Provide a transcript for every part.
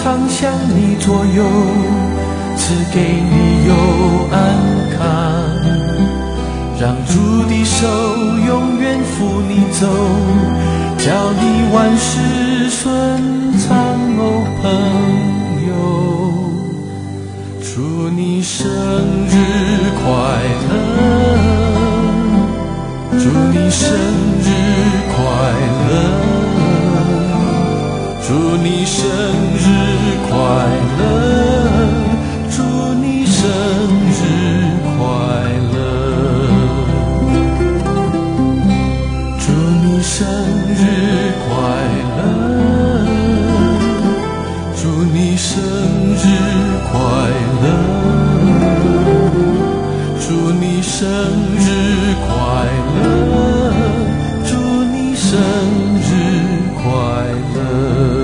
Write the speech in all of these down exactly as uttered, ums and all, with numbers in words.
常向你左右，赐给你有安康，让主的手永远扶你走，叫你万事顺畅哦，朋友。祝你生日快乐，祝你生日快乐，祝你生日快乐，祝你生日快乐，祝你生日快乐，祝你生日快乐，祝你生日快乐，祝你生日快乐。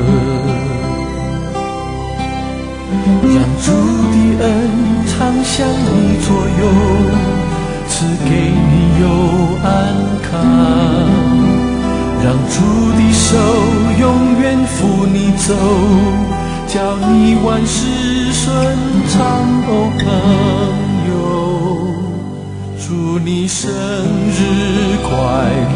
让主的恩常向你左右，赐给你有安康，让主的手永远扶你走，叫你万事顺畅哦，朋友。祝你生日快乐，